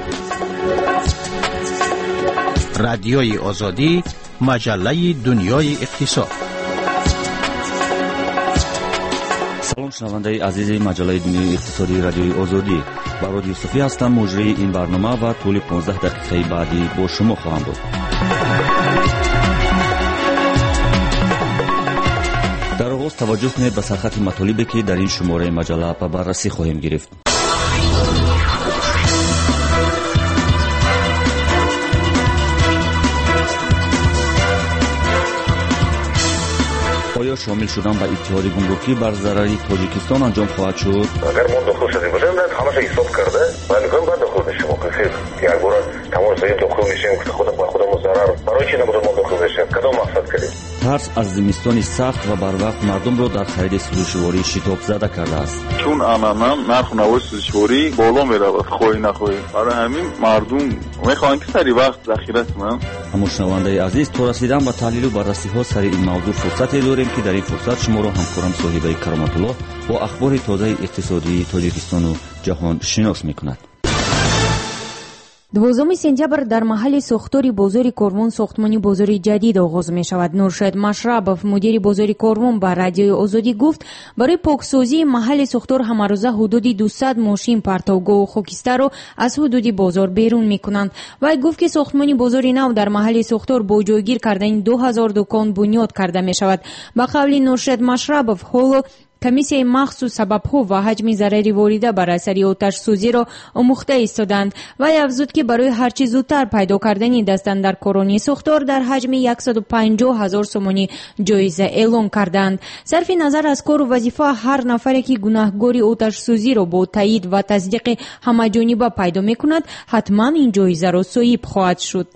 رادیوی آزادی، مجله دنیای اقتصاد. سلام شنونده عزیز مجله دنیای اقتصادی رادیوی آزادی. برای یوسفی هستم، مجری این برنامه و طول 15 دقیقه بعدی با شما خواهم بود. در آغاز توجه کنید به سرخط مطالبی که در این شماره مجله به بررسی خواهیم گرفت. آیا شامل شدن به اتحاد گمرکی بر ضرر تاجیکستان انجام خواهد شد؟ اگر ما داخل شدیم باشیم همه حساب کرده و میگم بعد داخل میشیم مخصوص یک بار تمام سایه داخل میشیم که خودمون ضرر برای چی نبود ما داخل میشیم کدام مقصد کردیم؟ ترس از زمستانی سخت و بر وقت مردم را در خرید سوزشواری شتاب زده کرده است. چون انانم نرخ نوای سوزشواری بالا میرود خواهی نخواهی، برای همین مردم میخواهند که سری وقت ذخیره کنند. اما شنونده عزیز، تا رسیدن به تحلیل و بررسی ها سر این موضوع فرصتی داریم که در این فرصت شما را همکارم صاحبه کرامت الله با اخبار تازه اقتصادی تاجیکستان و جهان شناس میکند. 12 سپتامبر در محل ساختار بازار کاروان ساختمانی بازار جدید آغاز می شود. نورشد مشربов مدیر بازار کاروان با رادیو آزادی گفت برای پاکسازی محل ساختار همروزه حدود 200 ماشین پرتوگاه و خاکستر را از حدود بازار بیرون می کنند. و گفت که ساختمانی بازار نو در محل ساختار با جایگیر کردن 2000 دکان بنیاد کرده می شود. با قول نورشد مشربов حالا کمیسیای مخصوص سبب‌ها و حجم ضرری وارده بر اثر آتش سوزی را آموخته ایستادند و افزود که برای هر چه زودتر پیدا کردن دستاندرکارانی ساختار در حجم 150,000 سومانی جایزه اعلام کردند. صرف نظر از کار و وظیفه هر نفری که گناهکار آتش سوزی را با تایید و تصدیق همه‌جانبه پیدا می‌کند حتما این جایزه را صاحب خواهد شد.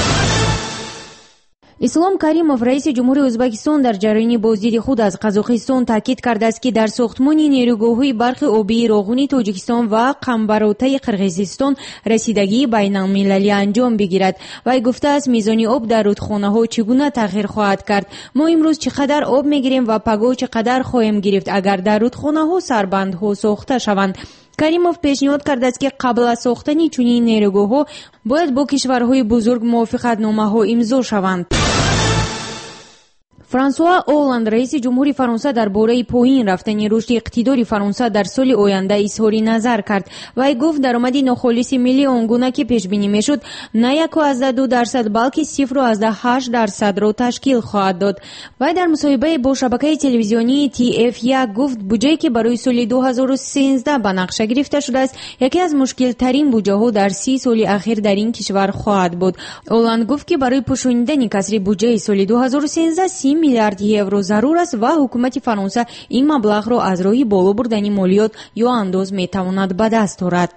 اسلام کریمов رئیس جمهوری ازبکستان در جریان بازدید خود از قزاقستان تاکید کرده است که در ساختمان نیروگاه‌های برق آبی راغونی تاجیکستان و قمبروتای قرغیزستان رسیدگی بین‌المللی انجام بگیرد و گفته است میزان آب در رودخانه‌ها چگونه تغییر خواهد کرد. ما امروز چقدر آب میگیریم و پگاه چقدر خواهیم گرفت اگر در رودخانه‌ها سربندها ساخته شوند. کریمov پیشنهاد کرده است که قبل از ساختن چنین نیروگاه‌ها باید با کشورهای بزرگ موافقتنامه‌ها امضا شوند. فرانسوا اولند رئیس جمهوری فرانسه درباره پایین رفتن رشد اقتدار فرانسه در سال آینده اظهار نظر کرد و گفت درآمد ناخالص ملی آنگونه که پیش بینی میشد نه 1.2% بلکه 0.8% را تشکیل خواهد داد. و در مصاحبه با شبکه تلویزیونی TF1 گفت بودجه‌ای که برای سال 2013 به نقشه گرفته شده است یکی از مشکل ترین بودجه ها در 30 سال اخیر در این کشور خواهد بود. اولند گفت که برای پوشاندن کسری بودجه سال 2013 30 میلیارد یورو ضرور است و حکومت فرانسه این مبلغ را از راه بالا بردن مالیات یا انداز میتواند به دست آورد.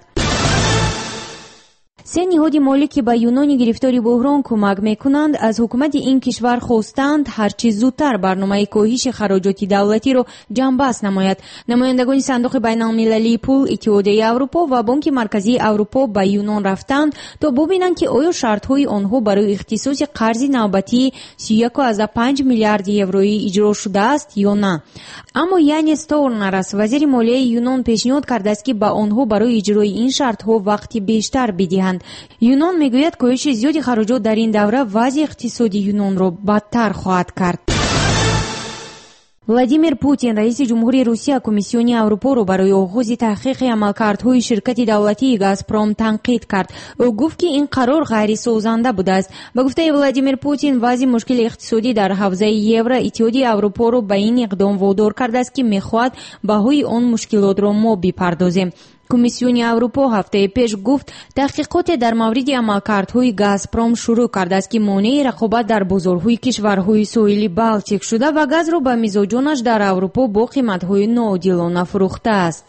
سه نهاد مالی که به یونان گرفتاری بحران کمک میکنند از حکومت این کشور خواستند هرچی زودتر برنامه کاهش خراجات دولتی را جنببست نماید. نمایندگان صندوق بین‌المللی پول، اتحادیه اروپا و بانک مرکزی اروپا به یونان رفتند تا ببینند که آیا شرط‌های آنها برای اختصاص قرض نوبتی 31.5 میلیارد یورویی اجرا شده است یا نه. اما یانیس تورنرس وزیر مالیه یونان پیشنهاد کرده است که به آنها برای اجرای این شرط‌ها وقتی بیشتر بدهند. یونان میگوید کاهش زیادی خراجات در این دوره وضع اقتصادی یونان را بدتر خواهد کرد. ولادیمیر پوتین رئیس جمهوری روسیه کمیسیون اروپا را برای آغاز تحقیق عملکردهای شرکت دولتی گازپروم تنقید کرد. او گفت که این قرار غیر سازنده بوده است. به گفته ولادیمیر پوتین وضع مشکل اقتصادی در حوزه یورو اتحادیه اروپا را به این اقدام وادار کرده است که میخواهد بهای آن مشکلات را ما بپردازیم. کمیسیون اروپا هفته پیش گفت تحقیقات در مورد عملکردهای گازپروم شروع کرده است که مانع رقابت در بازارهای کشورهای ساحلی بالتیک شده و گاز را به میزبانانش در اروپا با قیمت‌های ناعادلانه فروخته است.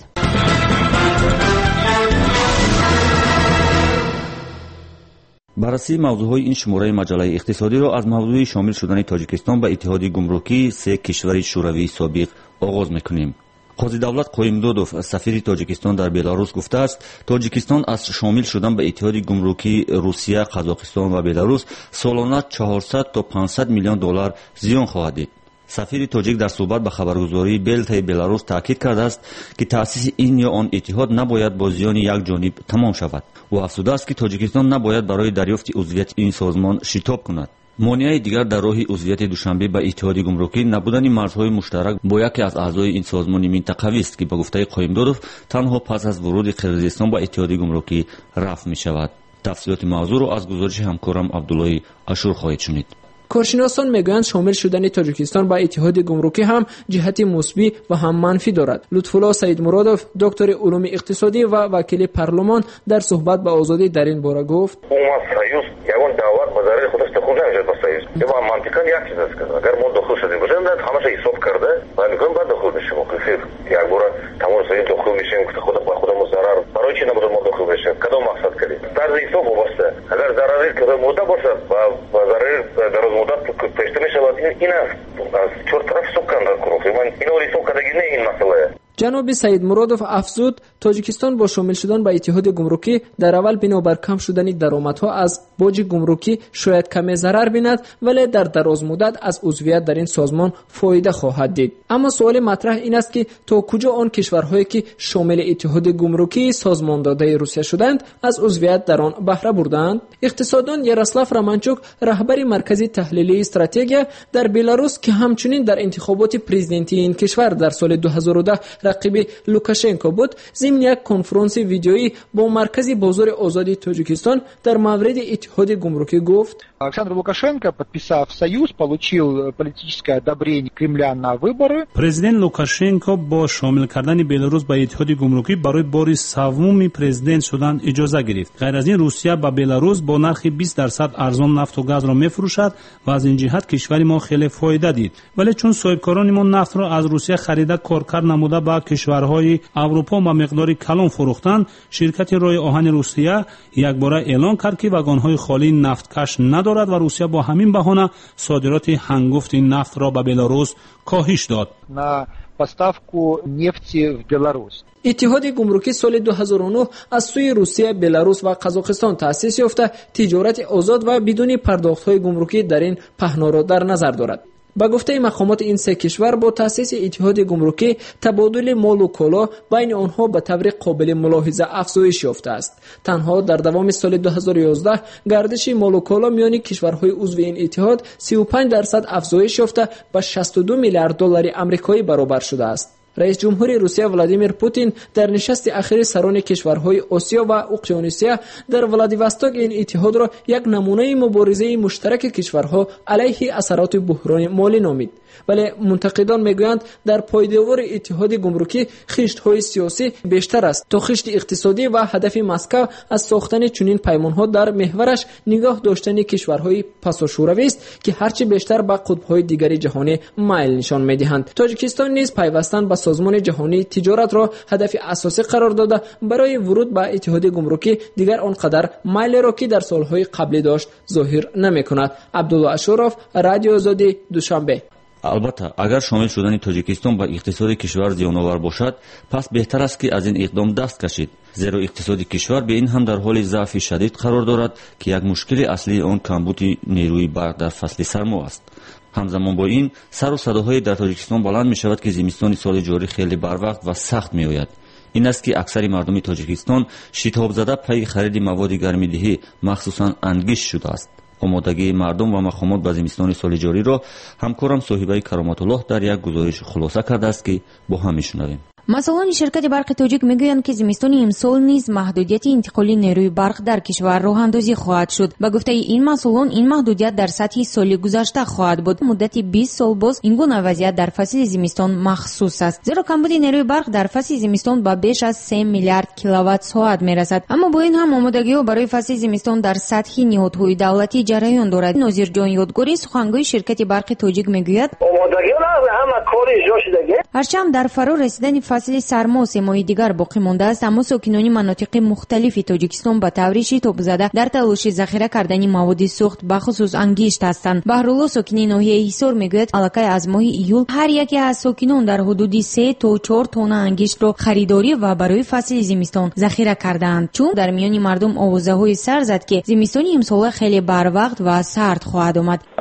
بررسی موضوعهای این شماره مجله اقتصادی را از موضوع شامل شدن تاجیکستان به اتحاد گمرکی سه کشور شوروی سابق آغاز می‌کنیم. قاضی دولت قایمدادوف سفیر تاجیکستان در بلاروس گفته است تاجیکستان از شامل شدن به اتحاد گمرکی روسیه، قزاقستان و بلاروس سالانه 400 تا 500 میلیون دلار زیان خواهد دید. сафири тоҷик дар суҳбат ба хабаргузории белтаи беларус таъкид кардааст ки таъсиси ин ё он иттиҳод набояд бо зиёни якҷониб тамом шавад. ӯ афзудааст ки тоҷикистон набояд барои дарёфти узвияти ин созмон шитоб кунад. монеаи дигар дар роҳи узвияти душанбе ба иттиҳоди гумрукӣ набудани марзҳои муштарак бо яке аз аъзои ин созмони минтақавист ки ба гуфтаи Қоимдодов танҳо пас аз вуруди Қирғизистон ба иттиҳоди гумрукӣ рафъ мешавад. тафсилоти мавзӯъро аз гузориши ҳамкорам Абдуллои Ашур хоҳед шунид. کارشناسان میگویند شامل شدن تاجیکستان با اتحاد گمرکی هم جهت مثبت و هم منفی دارد. لطف‌الله سید مرادov دکتر علوم اقتصادی و وکیل پارلمان در صحبت با آزادی در این باره گفت: союз ягон давлат ба зарари худаш дахол намешавад ба союз. ва мантиқан як чиз аст ки агар мо дахол шудем бошем дар ҳамаша ҳисоб карда ва мекунем баъд дахол мешавем. кифир як бора тамоми союз дахол мешавем ки худак ба худамон зарар. барои чи набода мо дахол мешавем? кадом мақсад кардем? тарзи ҳисоб вобаста. агар зарари мудда бошад ва зарари дарозмуддат пешта мешавад, ин аз чор тараф ҳисоб кардан кунем. ин ҳисоб кардагӣ не ин масъала. جناب سید مرادov افزود تاجیکستان با شامل شدن به اتحاد گمرکی در اول بنابر کم شدن درآمدها از باج گمرکی شاید کمی ضرر بیند، ولی در دراز مدت از عضویت در این سازمان فایده خواهد دید. اما سوال مطرح این است که تا کجا آن کشورهایی که شامل اتحاد گمرکی سازمان داده روسیه شدند از عضویت در آن بهره بردند؟ اقتصاددان یاروسلاو رامانچوک رهبر مرکز تحلیلی استراتژی در بلاروس که همچنین در انتخابات پرزیدنتی این کشور در سال 2010 رقیب لوکاشنکو بود، ضمن یک کنفرانس ویدیویی با مرکز بازار آزادی تاجیکستان در مورد اتحاد گمرکی گفت: Александр Лукашенко, подписав союз, получил политическое одобрение Кремля на выборы. Президент Лукашенко با شامل کردن بلاروس به اتحاد گمرکی برای بار سوم پرزیدنت شدن اجازه گرفت. غیر از این روسیه به بلاروس با نرخ 20% ارزان نفت و گاز را میفروشد و از این جهت کشور ما خیلی فایده دید. ولی چون صاحبکاران ما نفت را از روسیه خریده کارکرد نموده به کشورهای اروپا با مقدار کلان فروختند، شرکت رای آهن روسیه یک باره اعلان کرد که واگن‌های خالی نفتکش ندارد و روسیه با همین بهانه صادرات هنگفت نفت را به بلاروس کاهش داد. на поставку нефти в Беларусь. اتحاد گمرکی سال 2009 از سوی روسیه، بلاروس و قزاقستان تأسیس یافته تجارت آزاد و بدون پرداخت‌های گمرکی در این پهنا را در نظر دارد. با گفته مقامات این سه کشور با تأسیس اتحاد گمرکی تبادل مال و کالا بین آنها به طور قابل ملاحظه افزایش یافته است. تنها در دوام سال 2011 گردش مال و کالا میان کشورهای عضو این اتحاد 35% افزایش یافته به 62 میلیارد دلار آمریکایی برابر شده است. رئیس جمهور روسیه ولادیمیر پوتین در نشست اخیر سران کشورهای آسیا و اقیانوسیه در ولادیوستوک این اتحاد را یک نمونه مبارزه مشترک کشورها علیه اثرات بحران مالی نامید. ولی منتقدان میگویند در پایدار اتحاد گمرکی خشت‌های سیاسی بیشتر است تا خشت اقتصادی و هدف مسکو از ساختن چنین پیمان‌ها در محورش نگاه داشتن کشورهای پساشوروی است که هرچی بیشتر به قطب‌های دیگر جهانی مایل نشان می‌دهند. تاجیکستان نیز پیوستن به سازمان جهانی تجارت را هدف اساسی قرار داده برای ورود به اتحاد گمرکی دیگر آنقدر مایل را که در سال‌های قبلی داشت ظاهر نمی‌کند. عبدالله اشوروف، رادیو آزادی، دوشنبه. البته اگر شامل شدن تاجیکستان با اقتصاد کشور زیان‌آور باشد، پس بهتر است که از این اقدام دست کشید، زیرا اقتصاد کشور به این هم در حال ضعف شدید قرار دارد که یک مشکل اصلی آن کمبود نیروی برق در فصل سرما است. همزمان با این سر و صداهای در تاجیکستان بلند می شود که زمستان سال جاری خیلی بروقت و سخت می آید. این است که اکثر مردم تاجیکستان شتاب زده پی خرید مواد گرمیدهی مخصوصا انگشت شده است. آمادگی مردم و مقامات به زمستان سال جاری را همکارم صاحبه کرامت الله در یک گزارش خلاصه کرده است که با هم میشنویم. مسئولان شرکت برق تاجیک میگویند که زمستان امسال نیز محدودیت انتقال نیروی برق در کشور راه اندازی خواهد شد. با گفته این مسئولان این محدودیت در سطح سال گذشته خواهد بود. مدت 20 سال باز این گونه وضعیت در فصل زمستان مخصوص است، زیرا کمبود نیروی برق در فصل زمستان به بیش از 3 میلیارد کیلووات ساعت میرسد. اما با این هم آمادگی‌ها برای فصل زمستان در سطح نهادهای دولتی جریان دارد. ناظر جان یادگاری سخنگوی شرکت برق تاجیک میگوید هرچند در فرا رسیدن فصل سرما 3 ماه دیگر باقی مانده است، اما ساکنان مناطق مختلف تاجیکستان با طور شتاب زده در تلاش ذخیره کردن مواد سوخت به خصوص انگشت هستند. بهرالله ساکن ناحیه حصار میگوید علاقه از ماه ایول هر یکی از ساکنان در حدود 3 تا 4 تن انگشت را خریداری و برای فصل زمستان ذخیره کردند، چون در میان مردم آوازه‌های سر زد که زمستان امسال خیلی بر وقت و سرد خواهد آمد.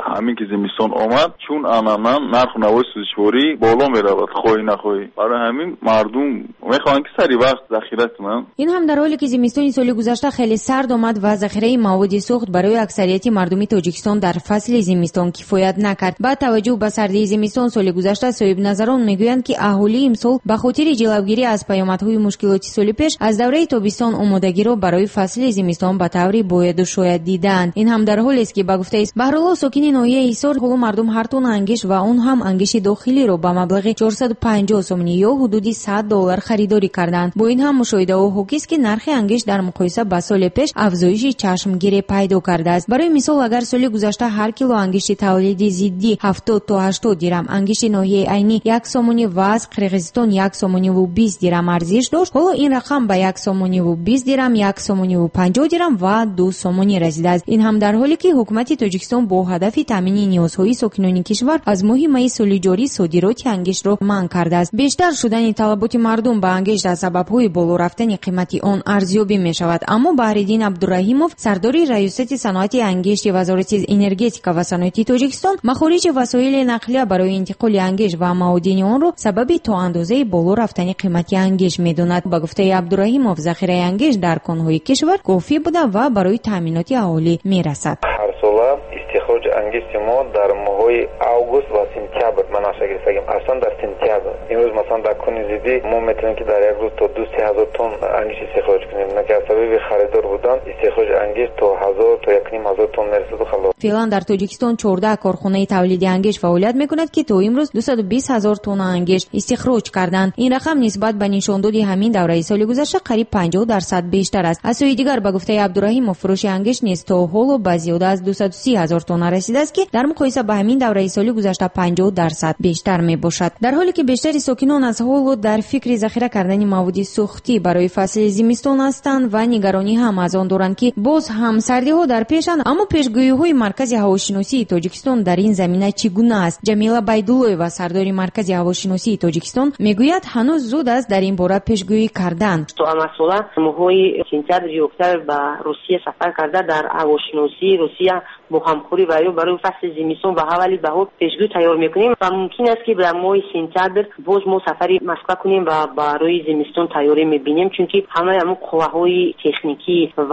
همین که زمستان آمد چون انانن نرخ نوای سوزشواری بالا میرود خواهی نخواهی. برای همین مردم میخوان که سری وقت ذخیره کنن. این هم در حالی که زمستان سال گذشته خیلی سرد آمد و ذخیره مواد سوخت برای اکثریت مردم تاجیکستان در فصل زمستان کفایت نکرد. با توجه به سردی زمستان سال گذشته صاحب نظران میگویند که اهالی امسال به خاطر جلوگیری از پیامدهای مشکلاتی سال پیش از دوره تابستان آمادگی را برای فصل زمستان به طوری باید و شاید دیدند. این هم در حالی است که به گفته بهرالله ساکنین ناحیه ایسار حالا مردم هر تن انگشت و اون هم انگشت داخلی را به مبلغ 450 سومنی یا حدود $100 خریداری کردند. با این هم مشاهده و حاکی است که نرخ انگشت در مقایسه با سال پیش افزایش چشمگیر پیدا کرده است. برای مثال اگر سال گذشته هر کیلو انگشت تولیدی ضدی 70 تا 80 درم، انگشت ناحیه عینی 1 سومنی و از قرقیزستان 1 سومنی و 20 درم ارزش داشت، حالا این رقم به 1 سومنی و 20 درم، 1 سومنی و 50 درم و 2 سومنی رسیده است. این هم در حالی که حکومت تاجیکستان با هدف تامین نیازهای ساکنان کشور از ماه می سال جاری صادرات انگشت را منع کرده است. بیشتر شدن طلبات مردم به انگشت از سبب‌های بالا رفتن قیمت آن ارزیابی می شود. اما بهرالدین عبدالرحیمов سردار ریاست صنعت انگشت وزارت انرژتیکا و صنعت تاجیکستان مخارج وسایل نقلیه برای انتقال انگشت و معادن آن را سبب تا اندازه بالا رفتن قیمت انگشت می‌داند. با گفته عبدالرحیمov ذخیره انگشت در کان‌های کشور کافی بوده و برای تامینات اهالی می‌رسد. هر سال استخراج انگشت ما در ماه‌های اوگوست و سپتامبر مناسب گرفتیم. اصلا در سپتامبر امروز مثلا در کنی زیدی ما میتونیم که در یک روز تا 2,000 تن انگشت استخراج کنیم. نه که از سبب خریدار بودن استخراج انگشت تا 1000 تا 1,500 تن میرسه. خلاص فعلا در تاجیکستان 14 کارخانه تولید انگشت فعالیت میکند که تا امروز 220,000 تن انگشت استخراج کردند. این رقم نسبت به نشاندهی همین دوره سال گذشته قریب 50% بیشتر است. از سوی دیگر به گفته عبدالرحیمov فروش انگشت نیز تا حالا به زیاده از 230,000 تن رسیده است که در مقایسه با همین دوره سال گذشته 50% بیشتر میباشد. در حالی که بیشتر ساکنان از حالا در فکر ذخیره کردن مواد سوختی برای فصل زمستان هستند و نگرانی هم از آن دارند که باز هم سردی ها در پیشند. اما پیشگویی‌های مرکز هواشناسی تاجیکستان در این زمینه چگونه است؟ جمیلا بایدولویوا سردار مرکز هواشناسی تاجیکستان میگوید هنوز زود است در این باره پیشگویی کردن. تو مسئله ماهای سپتامبر و اکتبر به روسیه سفر کرده در هواشناسی روسیه با همکاری برای فصل زمستان و حوالی بهار پیشگویی تیار میکنیم و ممکن است که در ماه سپتامبر باز ما سفری مسکو کنیم و برای زمستان تیاری میبینیم، چون که همه قواهای تکنیکی و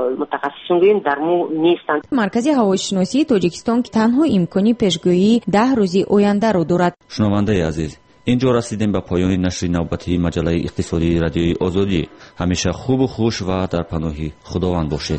متخصصین در ما نیستند. مرکز هواشناسی تاجیکستان که تنها امکانی پیشگویی 10 روز آینده را دارد. شنونده عزیز، اینجا رسیدیم به پایان نشر نوبتی مجله اقتصادی رادیوی آزادی. همیشه خوب و خوش و در پناه خداوند باشید.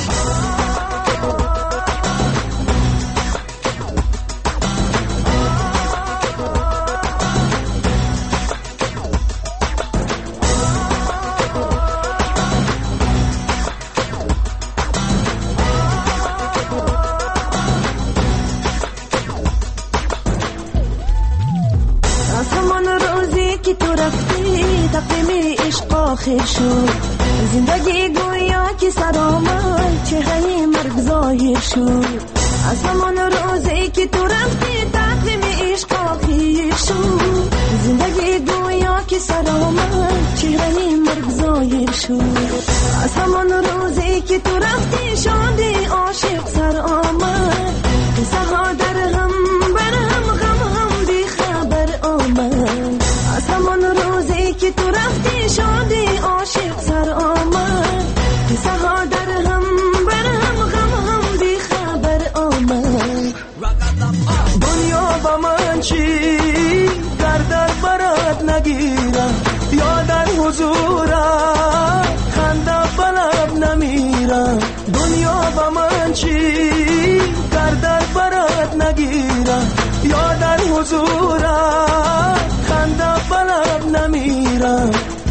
آخر شد زندگی گویا که سرآمد چهره مرگ ظاهر شد. از همان روزی که تو رفتی تقویم عشق آخر شد. زندگی گویا که سرآمد چهره مرگ ظاهر شد. از همان روزی که تو رفتی شادی عاشق سر آمد. قصه ها در هم بر هم غم هم بی خبر آمد. از همان روزی که تو رفتی شادی عاشق سر آمد. قصه ها در هم بر هم غم هم بی خبر آمد. دنیا با من چی در برات نگیرم یا در حضورم خنده بلب نمیرم. دنیا با من چی در برات نگیرم یا در حضورم خنده بلب نمیرم.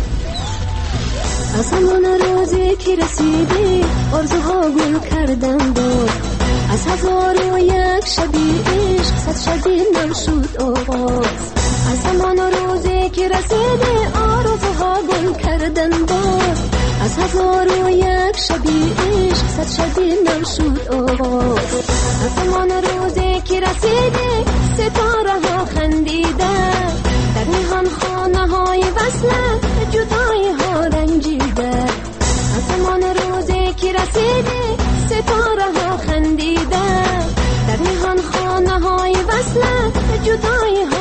از همون روزی که رسیدی آرزوها گل کردم بود. از 1001 شبی عشق 100 شبی نم شد آغاز. از همان روزی که رسیدی آرزوها گل کردم بود. از 1001 شبی عشق 100 شبی نم شد آغاز. از همان روزی که رسیدی ستاره ها خندیده در میهن خانه های وصلت جدایی ها رنجیده. از همان روزی که رسیدی ستاره ها خندیده در میهن وصلت جدای